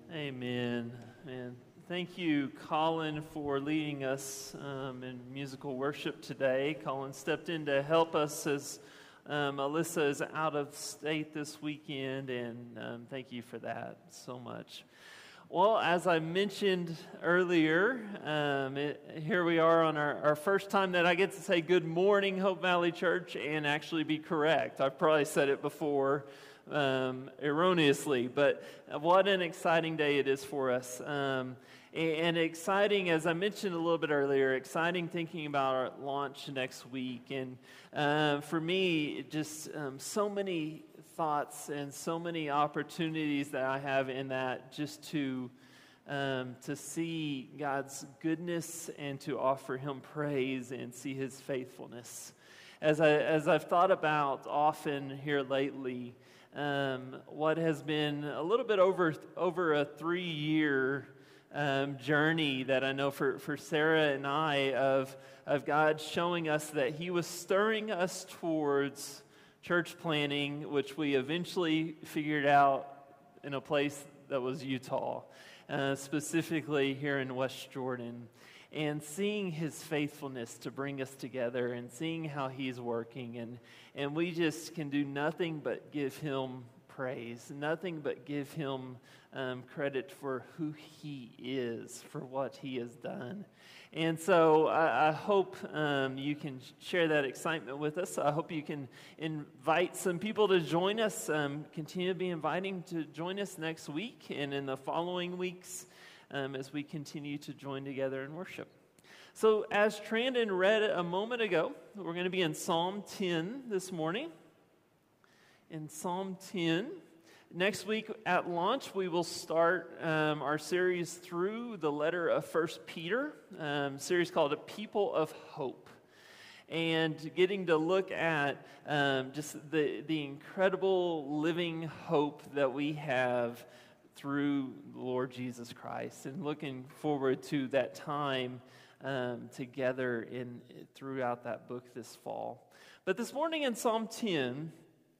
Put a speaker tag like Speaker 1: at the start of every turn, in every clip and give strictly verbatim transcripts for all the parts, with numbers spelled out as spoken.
Speaker 1: Amen. And thank you, Colin, for leading us um, in musical worship today. Colin stepped in to help us as um, Alyssa is out of state this weekend, and um, thank you for that so much. Well, as I mentioned earlier, um, it, here we are on our, our first time that I get to say good morning, Hope Valley Church, and actually be correct. I've probably said it before um, erroneously, but what an exciting day it is for us. Um, and, and exciting, as I mentioned a little bit earlier, exciting thinking about our launch next week. And uh, for me, just um, so many thoughts and so many opportunities that I have in that just to um, to see God's goodness and to offer Him praise and see His faithfulness. As I as I've thought about often here lately, um, what has been a little bit over over a three year um, journey that I know for for Sarah and I of of God showing us that He was stirring us towards church planning, which we eventually figured out in a place that was Utah, uh, specifically here in West Jordan, and seeing His faithfulness to bring us together and seeing how He's working, and and we just can do nothing but give Him praise, nothing but give Him um, credit for who He is, for what He has done. And so I, I hope um, you can share that excitement with us. I hope you can invite some people to join us. Um, continue to be inviting to join us next week and in the following weeks um, as we continue to join together in worship. So as Trandon read a moment ago, we're going to be in Psalm ten this morning. In Psalm ten. Next week at launch, we will start um, our series through the letter of First Peter, um, series called A People of Hope, and getting to look at um, just the, the incredible living hope that we have through the Lord Jesus Christ, and looking forward to that time um, together in throughout that book this fall. But this morning in Psalm ten,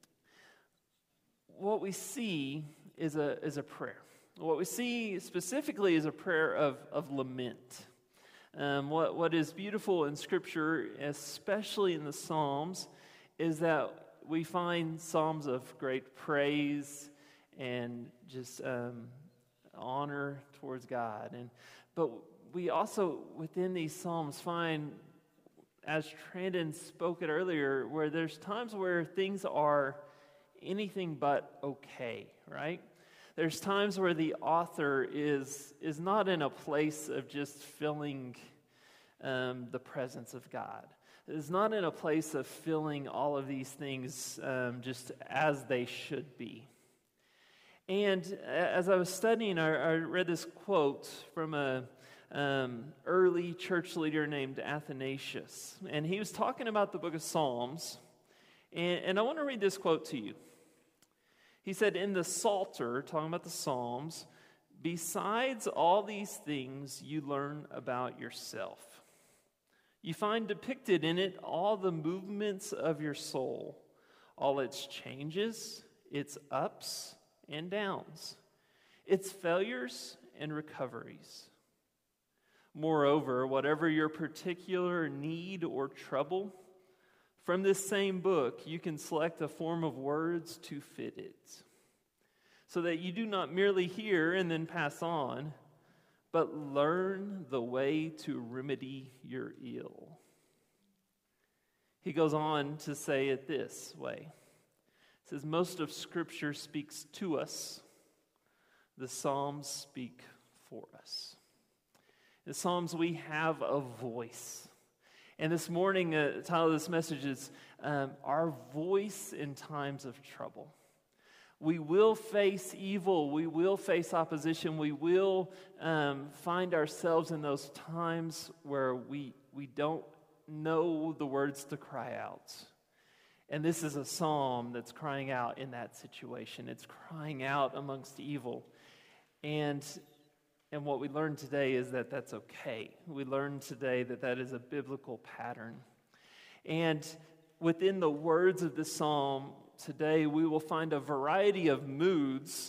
Speaker 1: what we see is a is a prayer. What we see specifically is a prayer of, of lament. Um, what, what is beautiful in Scripture, especially in the Psalms, is that we find Psalms of great praise and just um, honor towards God. And but we also, within these Psalms, find, as Trandon spoke it earlier, where there's times where things are anything but okay, right? There's times where the author is is not in a place of just feeling um, the presence of God. Is not in a place of feeling all of these things um, just as they should be. And as I was studying, I, I read this quote from a um, early church leader named Athanasius, and he was talking about the book of Psalms. And, and I want to read this quote to you. He said, in the Psalter, talking about the Psalms, besides all these things you learn about yourself. You find depicted in it all the movements of your soul, all its changes, its ups and downs, its failures and recoveries. Moreover, whatever your particular need or trouble, from this same book, you can select a form of words to fit it, so that you do not merely hear and then pass on, but learn the way to remedy your ill. He goes on to say it this way. He says, most of Scripture speaks to us. The Psalms speak for us. In the Psalms, we have a voice. And this morning, uh, the title of this message is um, Our Voice in Times of Trouble. We will face evil. We will face opposition. We will um, find ourselves in those times where we, we don't know the words to cry out. And this is a psalm that's crying out in that situation. It's crying out amongst evil. And And what we learned today is that that's okay. We learned today that that is a biblical pattern. And within the words of the psalm today, we will find a variety of moods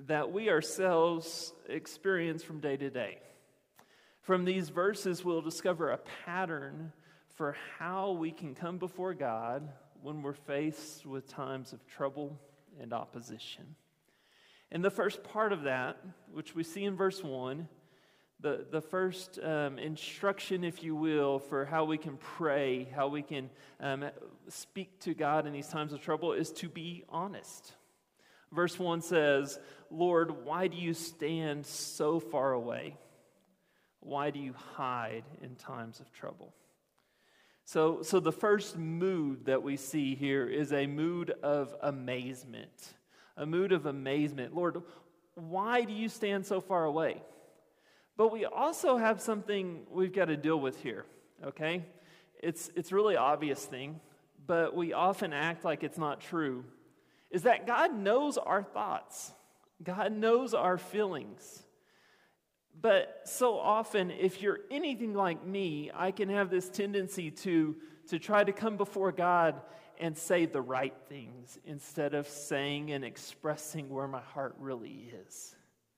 Speaker 1: that we ourselves experience from day to day. From these verses, we'll discover a pattern for how we can come before God when we're faced with times of trouble and opposition. And the first part of that, which we see in verse one, the, the first um, instruction, if you will, for how we can pray, how we can um, speak to God in these times of trouble is to be honest. Verse one says, "Lord, why do you stand so far away? Why do you hide in times of trouble?" So, so the first mood that we see here is a mood of amazement. A mood of amazement. Lord, why do you stand so far away? But we also have something we've got to deal with here, okay? It's, it's a really obvious thing, but we often act like it's not true, is that God knows our thoughts. God knows our feelings. But so often, if you're anything like me, I can have this tendency to, to try to come before God and say the right things instead of saying and expressing where my heart really is.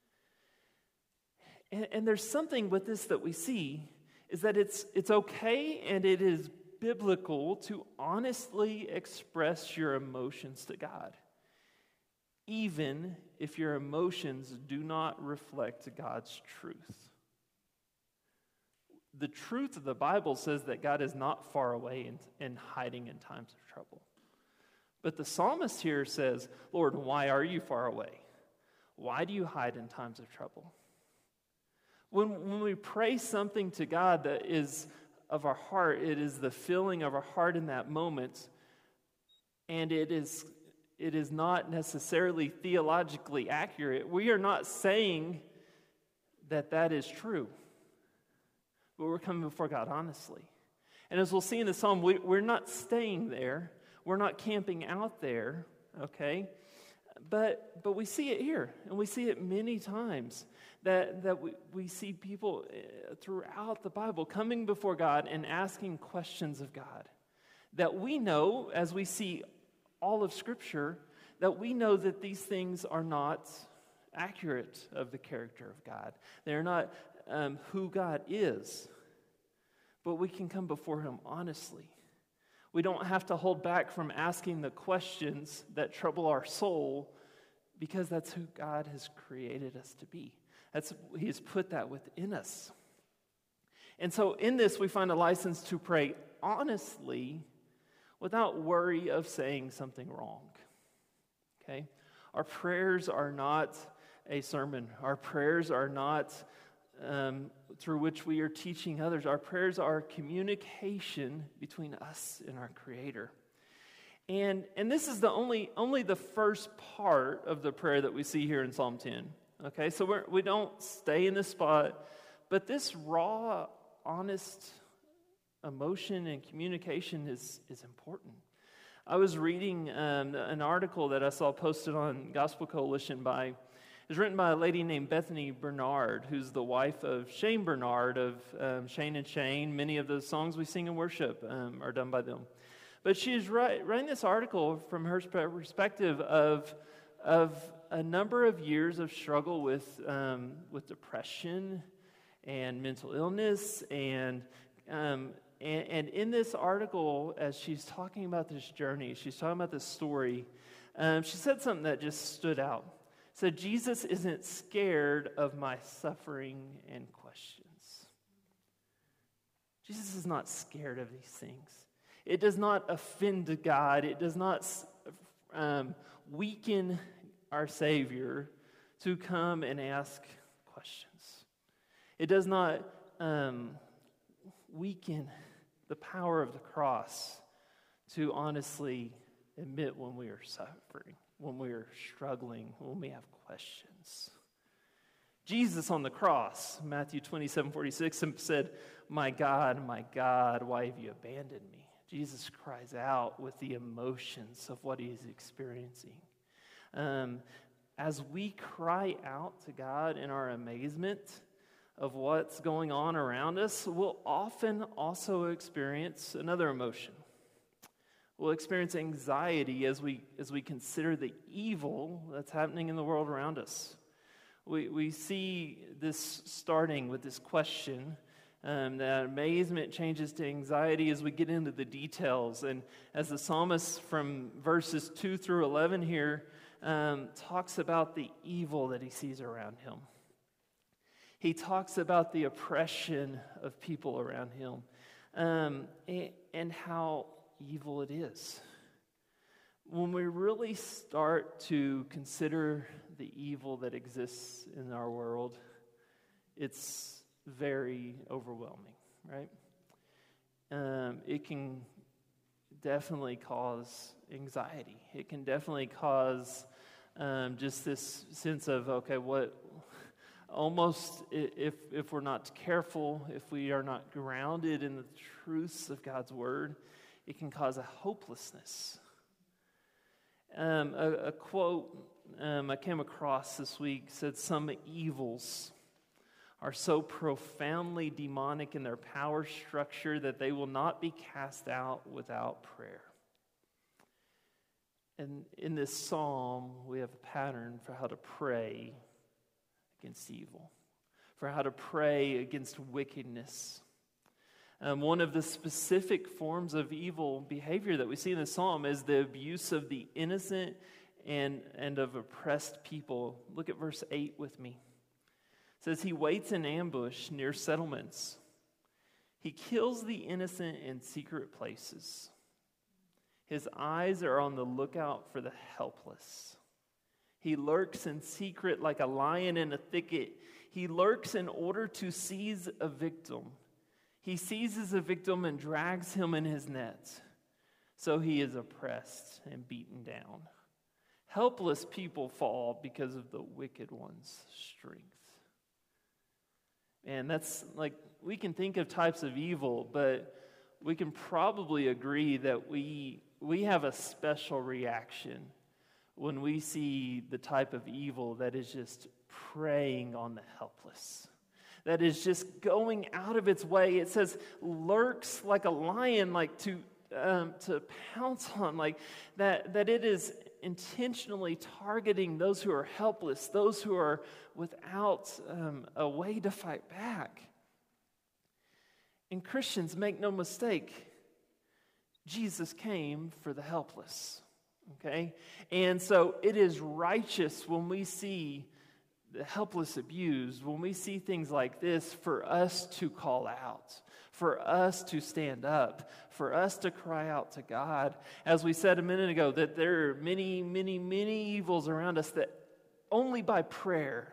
Speaker 1: And, and there's something with this that we see, is that it's, it's okay and it is biblical to honestly express your emotions to God, even if your emotions do not reflect God's truth. The truth of the Bible says that God is not far away and, and hiding in times of trouble. But the psalmist here says, "Lord, why are you far away? Why do you hide in times of trouble?" When, when we pray something to God that is of our heart, it is the feeling of our heart in that moment, and it is It is not necessarily theologically accurate. We are not saying that that is true, but we're coming before God honestly. And as we'll see in the psalm, we, we're not staying there. We're not camping out there, okay? But but we see it here, and we see it many times, that, that we, we see people throughout the Bible coming before God and asking questions of God that we know, as we see all of Scripture, that we know that these things are not accurate of the character of God. They're not um, who God is. But we can come before Him honestly. We don't have to hold back from asking the questions that trouble our soul, because that's who God has created us to be. That's, He has put that within us. And so in this, we find a license to pray honestly without worry of saying something wrong, okay? Our prayers are not a sermon. Our prayers are not um, through which we are teaching others. Our prayers are communication between us and our Creator. And, and this is the only, only the first part of the prayer that we see here in Psalm ten, okay? So we're, we don't stay in this spot, but this raw, honest emotion and communication is, is important. I was reading um, an article that I saw posted on Gospel Coalition by, it was written by a lady named Bethany Bernard, who's the wife of Shane Bernard of um, Shane and Shane. Many of the songs we sing in worship um, are done by them. But she's write, writing this article from her perspective of, of a number of years of struggle with, um, with depression and mental illness and um, And, and in this article, as she's talking about this journey, she's talking about this story, um, she said something that just stood out. Said, "Jesus isn't scared of my suffering and questions." Jesus is not scared of these things. It does not offend God. It does not um, weaken our Savior to come and ask questions. It does not um, weaken the power of the cross to honestly admit when we are suffering, when we are struggling, when we have questions. Jesus on the cross, Matthew twenty-seven forty-six, said, "My God, my God, why have you abandoned me?" Jesus cries out with the emotions of what he's experiencing. Um, as we cry out to God in our amazement of what's going on around us, we'll often also experience another emotion. We'll experience anxiety as we as we consider the evil that's happening in the world around us. We, we see this starting with this question. Um, that amazement changes to anxiety as we get into the details. And as the psalmist from verses two through eleven here um, talks about the evil that he sees around him. He talks about the oppression of people around him um, and, and how evil it is. When we really start to consider the evil that exists in our world, it's very overwhelming, right? Um, it can definitely cause anxiety. It can definitely cause um, just this sense of, okay, what, almost if, if we're not careful, if we are not grounded in the truths of God's word, it can cause a hopelessness. Um, a, a quote um, I came across this week said, "Some evils are so profoundly demonic in their power structure that they will not be cast out without prayer." And in this psalm, we have a pattern for how to pray against evil, for how to pray against wickedness. Um, one of the specific forms of evil behavior that we see in the psalm is the abuse of the innocent and, and of oppressed people. Look at verse eight with me. It says, "He waits in ambush near settlements. He kills the innocent in secret places. His eyes are on the lookout for the helpless. He lurks in secret like a lion in a thicket. He lurks in order to seize a victim. He seizes a victim and drags him in his nets. So he is oppressed and beaten down. Helpless people fall because of the wicked one's strength." And that's like, we can think of types of evil, but we can probably agree that we we have a special reaction when we see the type of evil that is just preying on the helpless, that is just going out of its way. It says lurks like a lion, like to um, to pounce on, like that that it is intentionally targeting those who are helpless, those who are without um, a way to fight back. And Christians, make no mistake, Jesus came for the helpless, okay? And so it is righteous when we see the helpless abused, when we see things like this, for us to call out, for us to stand up, for us to cry out to God. As we said a minute ago, that there are many, many, many evils around us that only by prayer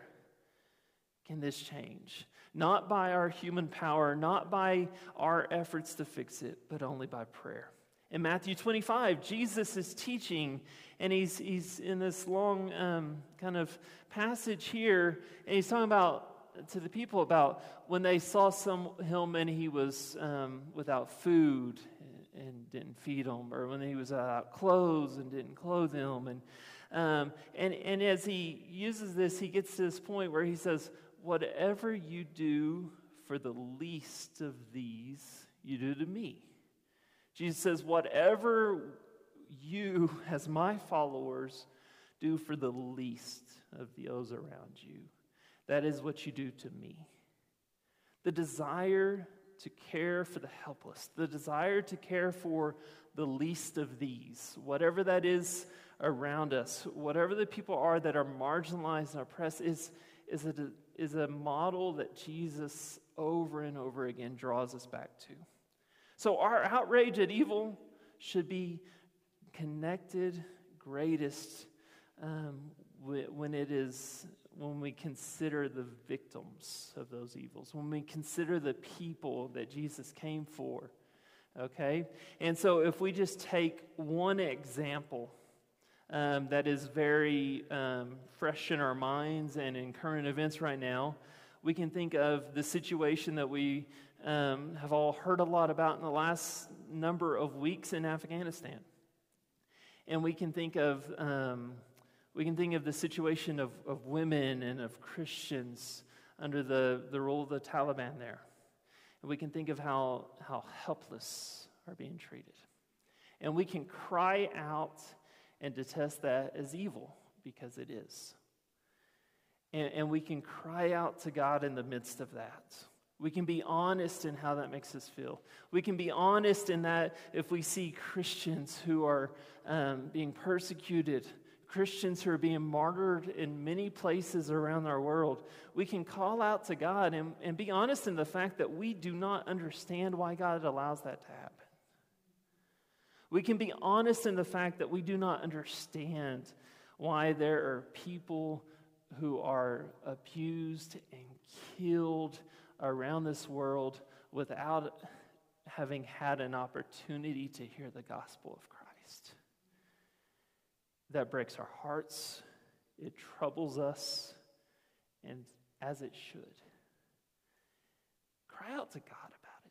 Speaker 1: can this change. Not by our human power, not by our efforts to fix it, but only by prayer. In Matthew twenty-five, Jesus is teaching, and he's he's in this long um, kind of passage here, and he's talking about to the people about when they saw some him and he was um, without food and didn't feed them, or when he was without clothes and didn't clothe him, and um, and and as he uses this, he gets to this point where he says, "Whatever you do for the least of these, you do to me." Jesus says, "Whatever you, as my followers, do for the least of those around you, that is what you do to me." The desire to care for the helpless, the desire to care for the least of these, whatever that is around us, whatever the people are that are marginalized and oppressed, is, is, a, is a model that Jesus over and over again draws us back to. So our outrage at evil should be connected greatest um, when it is when we consider the victims of those evils, when we consider the people that Jesus came for. Okay, and so if we just take one example um, that is very um, fresh in our minds and in current events right now, we can think of the situation that we Um, have all heard a lot about in the last number of weeks in Afghanistan. And we can think of um, we can think of the situation of, of women and of Christians under the, the rule of the Taliban there. And we can think of how, how helpless are being treated. And we can cry out and detest that as evil, because it is. And, and we can cry out to God in the midst of that. We can be honest in how that makes us feel. We can be honest in that if we see Christians who are um, being persecuted, Christians who are being martyred in many places around our world, we can call out to God and, and be honest in the fact that we do not understand why God allows that to happen. We can be honest in the fact that we do not understand why there are people who are abused and killed around this world without having had an opportunity to hear the gospel of Christ. That breaks our hearts, it troubles us, and as it should. Cry out to God about it.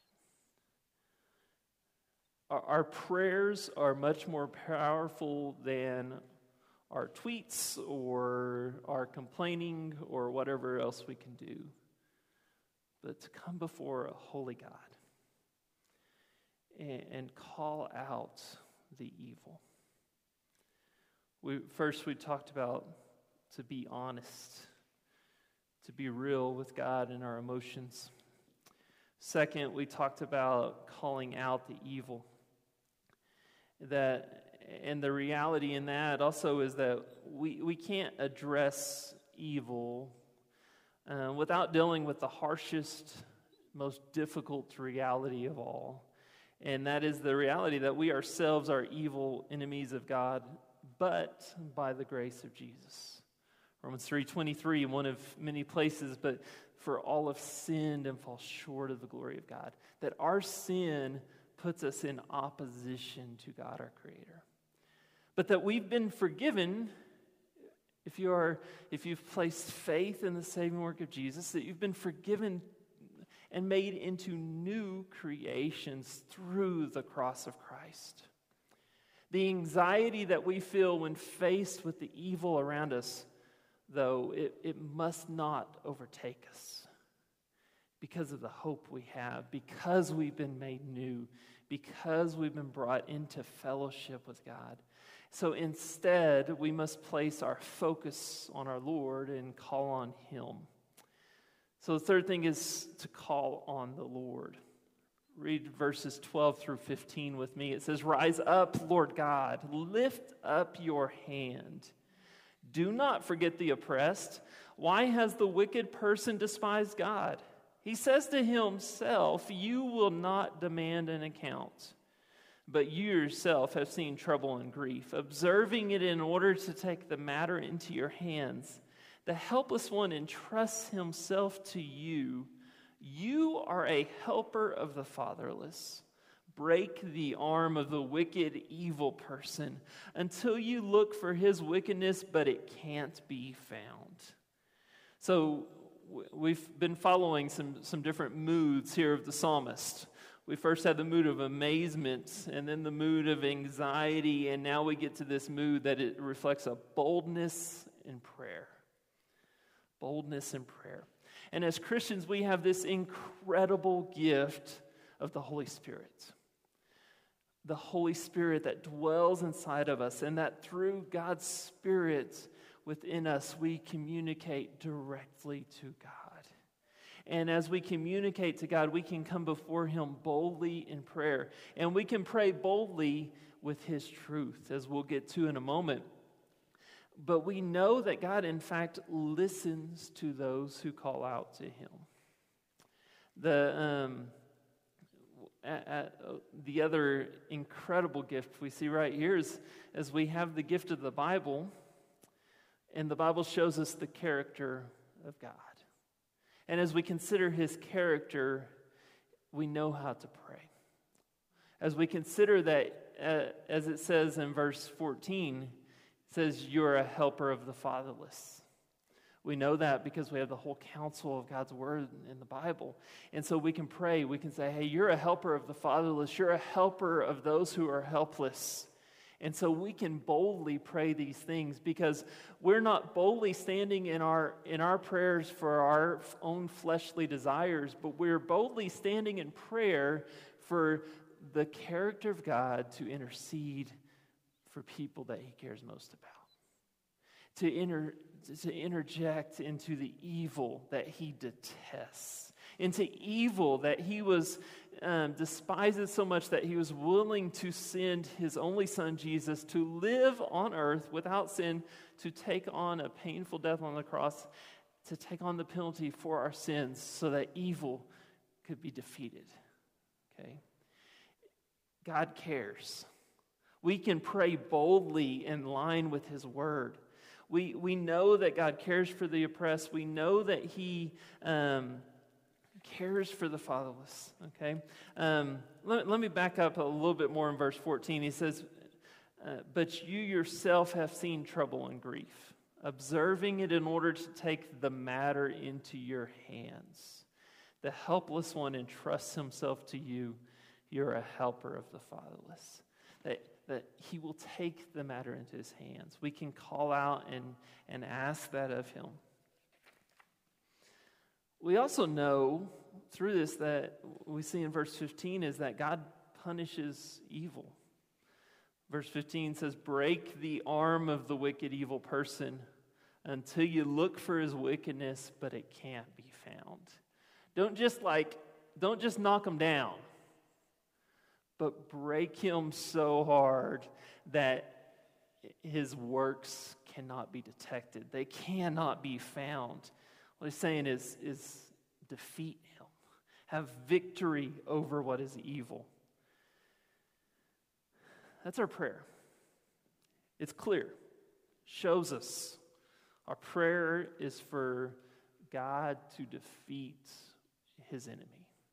Speaker 1: Our, our prayers are much more powerful than our tweets or our complaining or whatever else we can do. But to come before a holy God and, and call out the evil. We, first, we talked about to be honest, to be real with God and our emotions. Second, we talked about calling out the evil. That, and the reality in that also is that we, we can't address evil uh, without dealing with the harshest, most difficult reality of all. And that is the reality that we ourselves are evil enemies of God, but by the grace of Jesus. Romans three twenty-three, one of many places, but for all have sinned and fall short of the glory of God. That our sin puts us in opposition to God, our Creator. But that we've been forgiven, if you are, if you've placed faith in the saving work of Jesus, that you've been forgiven and made into new creations through the cross of Christ. The anxiety that we feel when faced with the evil around us, though, it, it must not overtake us because of the hope we have, because we've been made new, because we've been brought into fellowship with God. So instead, we must place our focus on our Lord and call on Him. So the third thing is to call on the Lord. Read verses twelve through fifteen with me. It says, "Rise up, Lord God, lift up your hand. Do not forget the oppressed. Why has the wicked person despised God? He says to himself, you will not demand an account. But you yourself have seen trouble and grief, observing it in order to take the matter into your hands. The helpless one entrusts himself to you. You are a helper of the fatherless. Break the arm of the wicked, evil person until you look for his wickedness, but it can't be found." So we've been following some, some different moods here of the psalmist. We first had the mood of amazement, and then the mood of anxiety, and now we get to this mood that it reflects a boldness in prayer. Boldness in prayer. And as Christians, we have this incredible gift of the Holy Spirit. The Holy Spirit that dwells inside of us, and that through God's Spirit within us, we communicate directly to God. And as we communicate to God, we can come before Him boldly in prayer. And we can pray boldly with His truth, as we'll get to in a moment. But we know that God, in fact, listens to those who call out to Him. The um, at, at, uh, the other incredible gift we see right here is as we have the gift of the Bible, and the Bible shows us the character of God. And as we consider His character, we know how to pray. As we consider that, uh, as it says in verse fourteen, it says, "You're a helper of the fatherless." We know that because we have the whole counsel of God's word in the Bible. And so we can pray. We can say, hey, you're a helper of the fatherless. You're a helper of those who are helpless. And so we can boldly pray these things because we're not boldly standing in our in our prayers for our own fleshly desires, but we're boldly standing in prayer for the character of God to intercede for people that He cares most about. To inter, to interject into the evil that he detests, into evil that he was um, despises so much that he was willing to send his only son Jesus to live on earth without sin, to take on a painful death on the cross, to take on the penalty for our sins so that evil could be defeated. Okay? God cares. We can pray boldly in line with his word. We we know that God cares for the oppressed. We know that he um, cares for the fatherless. Okay? Um, let, let me back up a little bit more in verse fourteen. He says, uh, but you yourself have seen trouble and grief, observing it in order to take the matter into your hands. The helpless one entrusts himself to you. You're a helper of the fatherless. That, that he will take the matter into his hands. We can call out and, and ask that of him. We also know through this that we see in verse fifteen is that God punishes evil. Verse fifteen says, break the arm of the wicked evil person until you look for his wickedness, but it can't be found. Don't just like, don't just knock him down, but break him so hard that his works cannot be detected. They cannot be found. What he's saying is, is defeat him. Have victory over what is evil. That's our prayer. It's clear. Shows us. Our prayer is for God to defeat his enemy.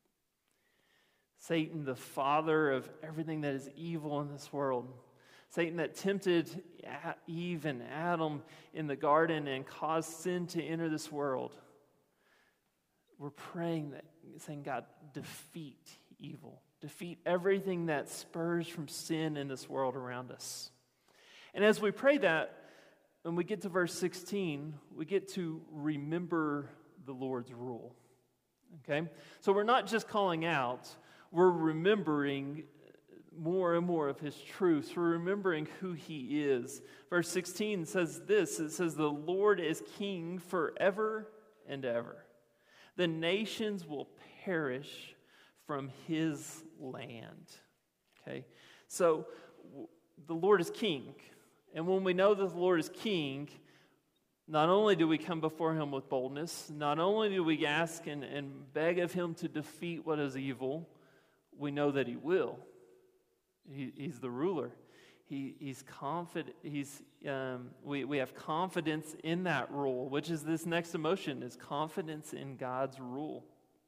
Speaker 1: Satan, the father of everything that is evil in this world. Satan that tempted Eve and Adam in the garden and caused sin to enter this world. We're praying that, saying, God, defeat evil. Defeat everything that spurs from sin in this world around us. And as we pray that, when we get to verse sixteen, we get to remember the Lord's rule. Okay? So we're not just calling out, we're remembering more and more of his truths. We're remembering who he is. Verse sixteen says this, it says, the Lord is king forever and ever. The nations will perish from his land. Okay? So w- the Lord is king. And when we know that the Lord is king, not only do we come before him with boldness, not only do we ask and, and beg of him to defeat what is evil, we know that he will. He, he's the ruler. He, he's confident. He's um, we we have confidence in that rule, which is this next emotion: is confidence in God's rule.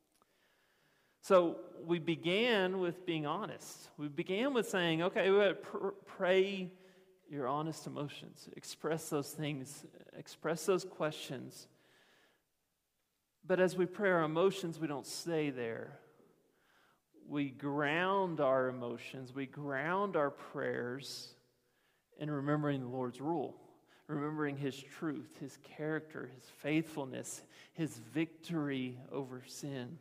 Speaker 1: So we began with being honest. We began with saying, "Okay, we gotta pr- pray your honest emotions. Express those things. Express those questions." But as we pray our emotions, we don't stay there. We ground our emotions, we ground our prayers in remembering the Lord's rule, remembering his truth, his character, his faithfulness, his victory over sin.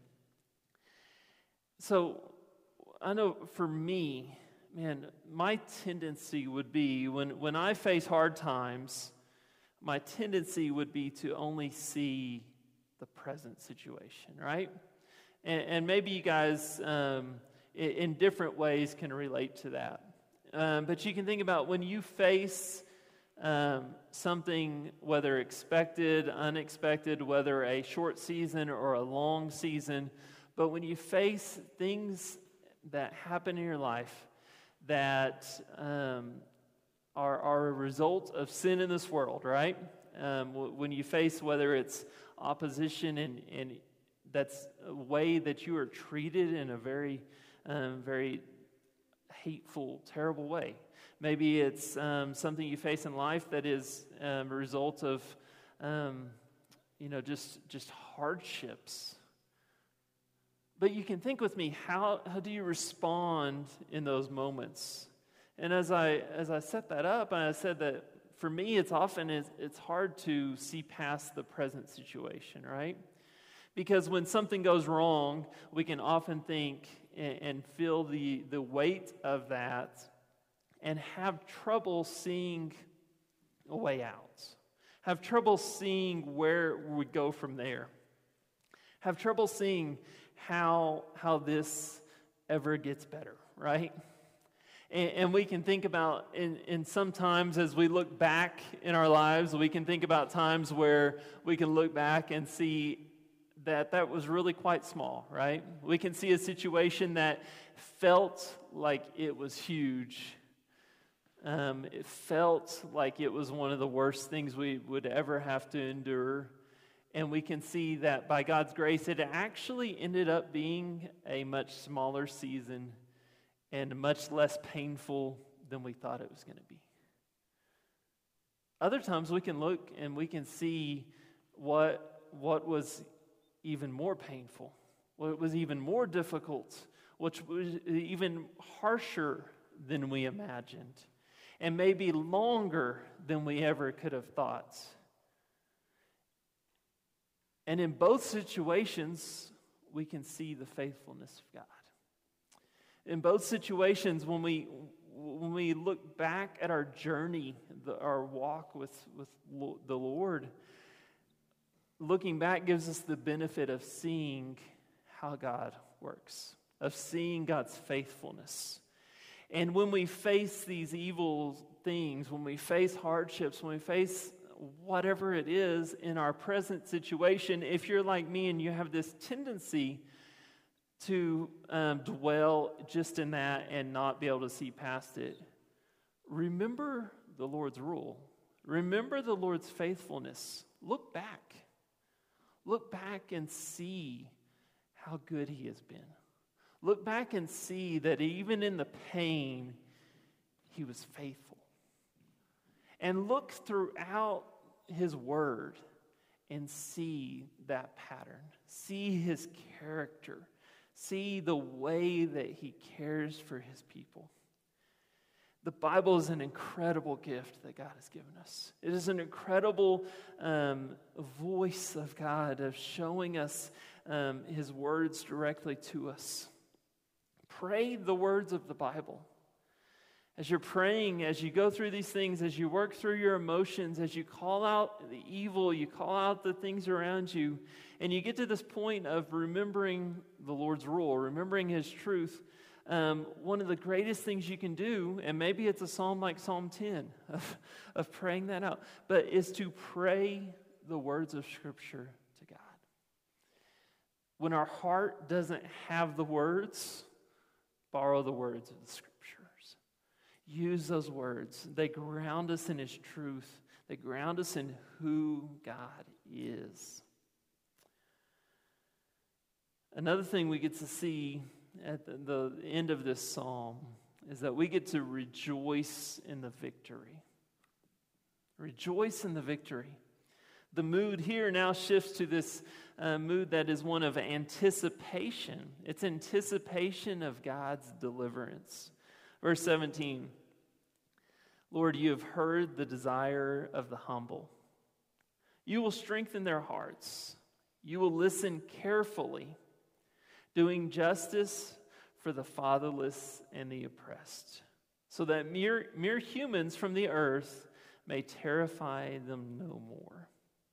Speaker 1: So I know for me, man, my tendency would be when, when I face hard times, my tendency would be to only see the present situation, right? And, and maybe you guys, um, in, in different ways, can relate to that. Um, but you can think about when you face um, something, whether expected, unexpected, whether a short season or a long season, but when you face things that happen in your life that um, are, are a result of sin in this world, right? Um, when you face whether it's opposition and, and that's a way that you are treated in a very, um, very hateful, terrible way. Maybe it's um, something you face in life that is um, a result of, um, you know, just just hardships. But you can think with me, how how do you respond in those moments? And as I as I set that up, and I said that for me, it's often it's, it's hard to see past the present situation, right? Because when something goes wrong, we can often think and, and feel the, the weight of that and have trouble seeing a way out. have trouble seeing where we go from there, have trouble seeing how, how this ever gets better, right? And, and we can think about, in, in sometimes as we look back in our lives, we can think about times where we can look back and see that that was really quite small, right? We can see a situation that felt like it was huge. Um, it felt like it was one of the worst things we would ever have to endure. And we can see that by God's grace, it actually ended up being a much smaller season and much less painful than we thought it was going to be. Other times we can look and we can see what, what was even more painful, what was even more difficult, which was even harsher than we imagined, and maybe longer than we ever could have thought. And in both situations, we can see the faithfulness of God. In both situations, when we when we look back at our journey, the, our walk with, with lo- the Lord, looking back gives us the benefit of seeing how God works, of seeing God's faithfulness. And when we face these evil things, when we face hardships, when we face whatever it is in our present situation, if you're like me and you have this tendency to um, dwell just in that and not be able to see past it, remember the Lord's rule. Remember the Lord's faithfulness. Look back. Look back and see how good He has been. Look back and see that even in the pain, He was faithful. And look throughout His Word and see that pattern. See His character. See the way that He cares for His people. The Bible is an incredible gift that God has given us. It is an incredible um, voice of God of showing us um, His words directly to us. Pray the words of the Bible. As you're praying, as you go through these things, as you work through your emotions, as you call out the evil, you call out the things around you, and you get to this point of remembering the Lord's rule, remembering His truth, um, one of the greatest things you can do, and maybe it's a psalm like Psalm ten, of, of praying that out, but is to pray the words of Scripture to God. When our heart doesn't have the words, borrow the words of the Scriptures. Use those words. They ground us in His truth. They ground us in who God is. Another thing we get to see at the, the end of this psalm is that we get to rejoice in the victory. Rejoice in the victory. The mood here now shifts to this uh, mood that is one of anticipation. It's anticipation of God's deliverance. Verse seventeen, Lord, you have heard the desire of the humble. You will strengthen their hearts. You will listen carefully, doing justice for the fatherless and the oppressed, so that mere, mere humans from the earth may terrify them no more.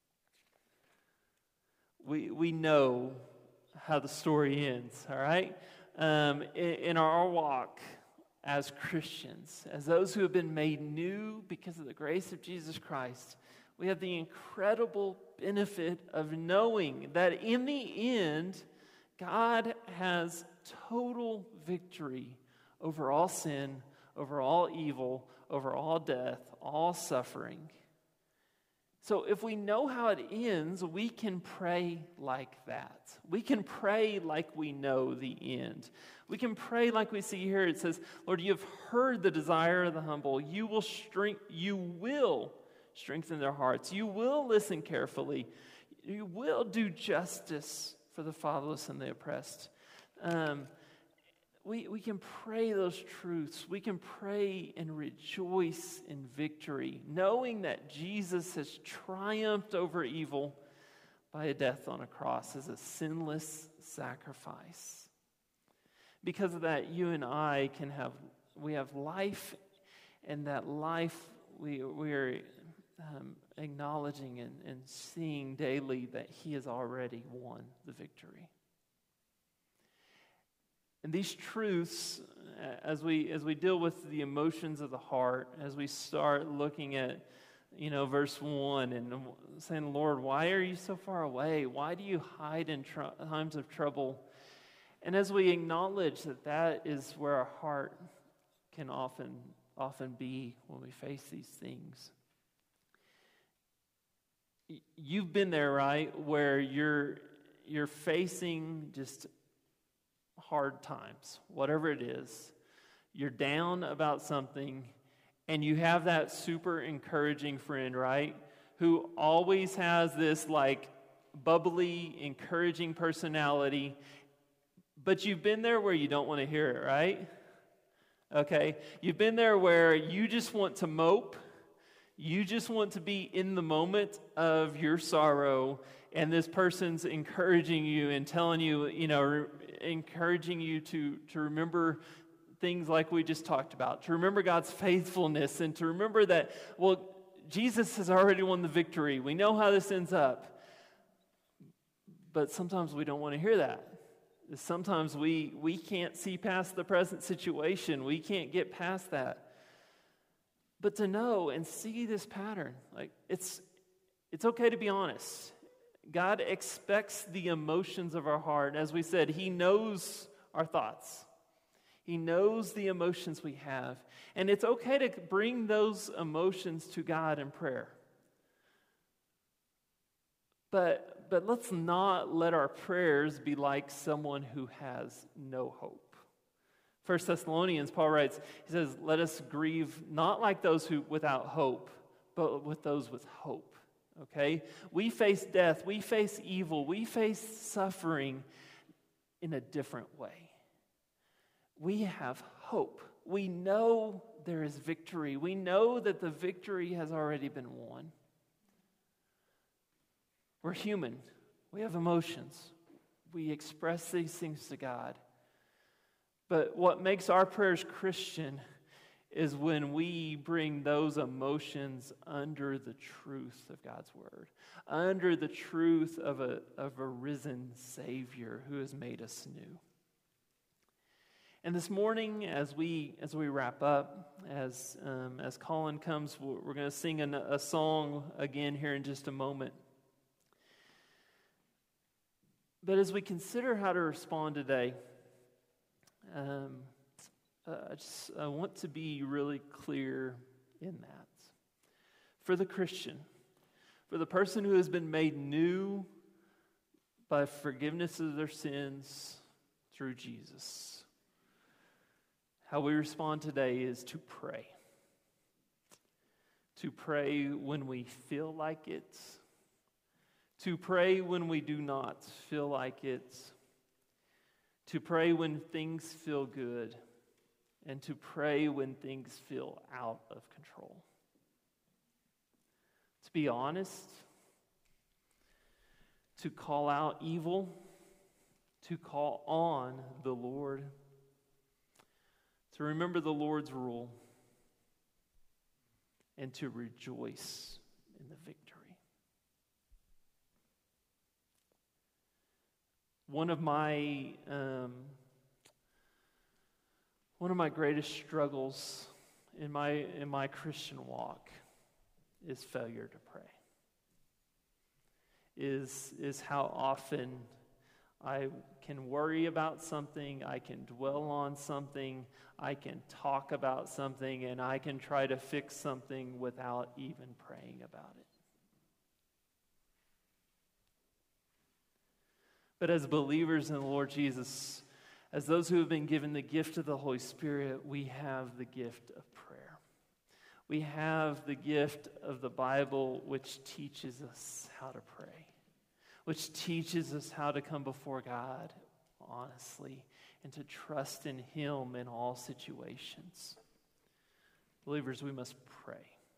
Speaker 1: We, we know how the story ends, all right? Um, in, in our walk, as Christians, as those who have been made new because of the grace of Jesus Christ, we have the incredible benefit of knowing that in the end, God has total victory over all sin, over all evil, over all death, all suffering. So if we know how it ends, we can pray like that. We can pray like we know the end. We can pray like we see here. It says, Lord, you have heard the desire of the humble. You will strength, you will strengthen their hearts. You will listen carefully. You will do justice for the fatherless and the oppressed. Um, we, we can pray those truths. We can pray and rejoice in victory, knowing that Jesus has triumphed over evil by a death on a cross as a sinless sacrifice. Because of that, you and I can have, we have life, and that life, we, we are um, acknowledging and, and seeing daily that he has already won the victory. And these truths, as we as we deal with the emotions of the heart, as we start looking at, you know, verse one and saying, Lord, why are you so far away? Why do you hide in tr- times of trouble? And as we acknowledge that that is where our heart can often often be when we face these things. You've been there, right, where you're you're facing just hard times, whatever it is. You're down about something, and you have that super encouraging friend, right, who always has this like bubbly, encouraging personality, but you've been there where you don't want to hear it, right? Okay, you've been there where you just want to mope, you just want to be in the moment of your sorrow, and this person's encouraging you and telling you, you know, re- encouraging you to, to remember things like we just talked about, to remember God's faithfulness, and to remember that, well, Jesus has already won the victory. We know how this ends up. But sometimes we don't want to hear that. Sometimes we, we can't see past the present situation. We can't get past that. But to know and see this pattern, like it's it's okay to be honest. God expects the emotions of our heart. As we said, He knows our thoughts. He knows the emotions we have. And it's okay to bring those emotions to God in prayer. But but let's not let our prayers be like someone who has no hope. First Thessalonians, Paul writes, he says, let us grieve not like those who without hope, but with those with hope. Okay? We face death, we face evil, we face suffering in a different way. We have hope. We know there is victory. We know that the victory has already been won. We're human. We have emotions. We express these things to God. But what makes our prayers Christian is when we bring those emotions under the truth of God's word, under the truth of a, of a risen Savior who has made us new. And this morning, as we as we wrap up, as um, as Colin comes, we're, we're going to sing an, a song again here in just a moment. But as we consider how to respond today, um, uh, I just I want to be really clear in that. For the Christian, for the person who has been made new by forgiveness of their sins through Jesus, how we respond today is to pray. To pray when we feel like it. To pray when we do not feel like it. To pray when things feel good. And to pray when things feel out of control. To be honest. To call out evil. To call on the Lord. To remember the Lord's rule. And to rejoice in the victory. One of my um, one of my greatest struggles in my in my Christian walk is failure to pray. Is is how often I can worry about something, I can dwell on something, I can talk about something, and I can try to fix something without even praying about it. But as believers in the Lord Jesus, as those who have been given the gift of the Holy Spirit, we have the gift of prayer. We have the gift of the Bible, which teaches us how to pray, which teaches us how to come before God honestly and to trust in Him in all situations. Believers, we must pray.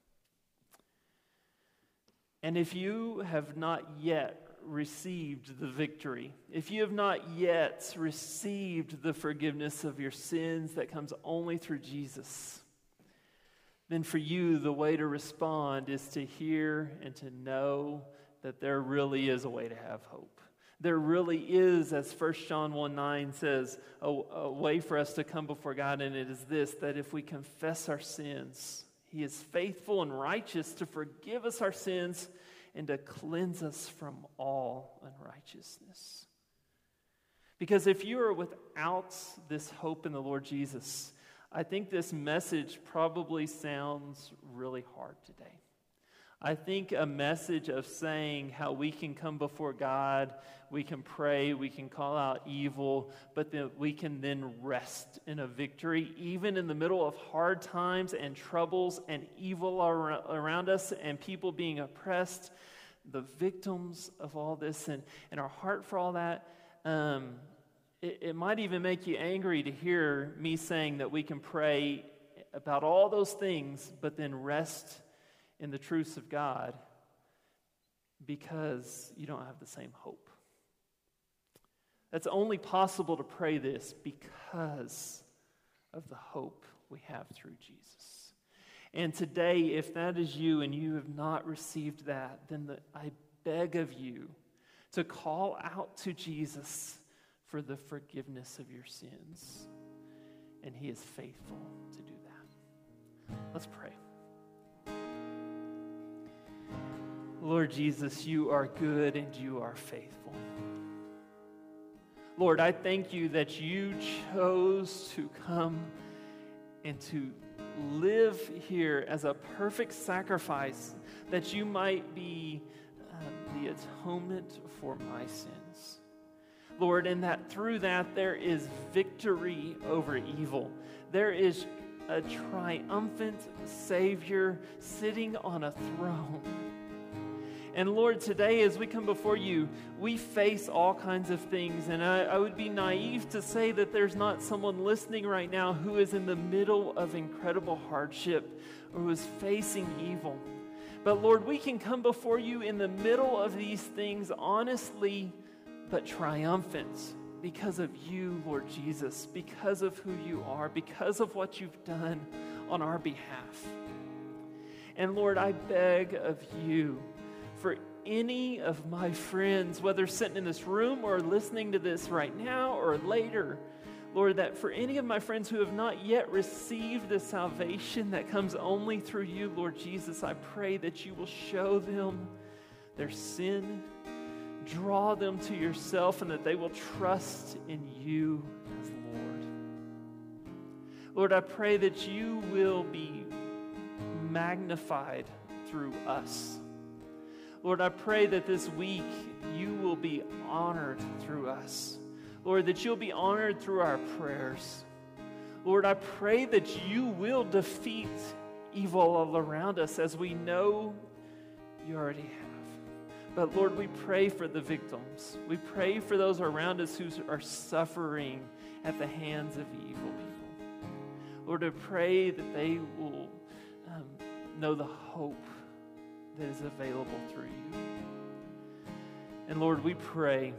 Speaker 1: And if you have not yet received the victory, if you have not yet received the forgiveness of your sins that comes only through Jesus, then for you, the way to respond is to hear and to know that there really is a way to have hope. There really is, as First John one nine says, a, a way for us to come before God, and it is this, that if we confess our sins, He is faithful and righteous to forgive us our sins and to cleanse us from all unrighteousness. Because if you are without this hope in the Lord Jesus, I think this message probably sounds really hard today. I think a message of saying how we can come before God, we can pray, we can call out evil, but that we can then rest in a victory, even in the middle of hard times and troubles and evil ar- around us and people being oppressed, the victims of all this and, and our heart for all that. Um, it, it might even make you angry to hear me saying that we can pray about all those things, but then rest in the truths of God because you don't have the same hope. That's only possible to pray this because of the hope we have through Jesus. And today, if that is you and you have not received that, then the, I beg of you to call out to Jesus for the forgiveness of your sins. And He is faithful to do that. Let's pray. Lord Jesus, you are good and you are faithful. Lord, I thank you that you chose to come and to live here as a perfect sacrifice, that you might be um, the atonement for my sins. Lord, and that through that there is victory over evil. There is a triumphant Savior sitting on a throne. And Lord, today as we come before you, we face all kinds of things. And I, I would be naive to say that there's not someone listening right now who is in the middle of incredible hardship or who is facing evil. But Lord, we can come before you in the middle of these things honestly, but triumphant because of you, Lord Jesus, because of who you are, because of what you've done on our behalf. And Lord, I beg of you, for any of my friends, whether sitting in this room or listening to this right now or later, Lord, that for any of my friends who have not yet received the salvation that comes only through you, Lord Jesus, I pray that you will show them their sin, draw them to yourself, and that they will trust in you as Lord. Lord, I pray that you will be magnified through us. Lord, I pray that this week you will be honored through us. Lord, that you'll be honored through our prayers. Lord, I pray that you will defeat evil all around us as we know you already have. But Lord, we pray for the victims. We pray for those around us who are suffering at the hands of evil people. Lord, I pray that they will um, know the hope that is available through you. And Lord, we pray,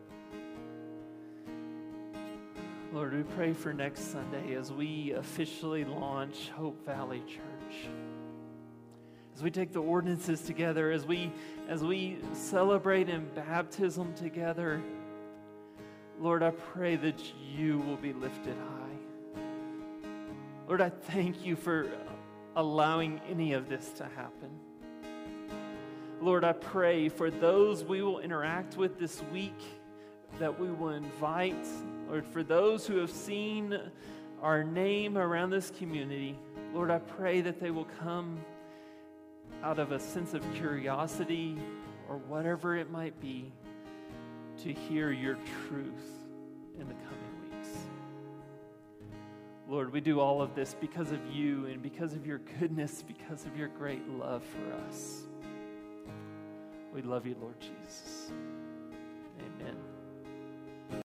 Speaker 1: Lord, we pray for next Sunday as we officially launch Hope Valley Church. As we take the ordinances together, as we as we celebrate in baptism together, Lord, I pray that you will be lifted high. Lord, I thank you for allowing any of this to happen. Lord, I pray for those we will interact with this week, that we will invite, Lord, for those who have seen our name around this community, Lord, I pray that they will come out of a sense of curiosity or whatever it might be to hear your truth in the coming weeks. Lord, we do all of this because of you and because of your goodness, because of your great love for us. We love you, Lord Jesus. Amen.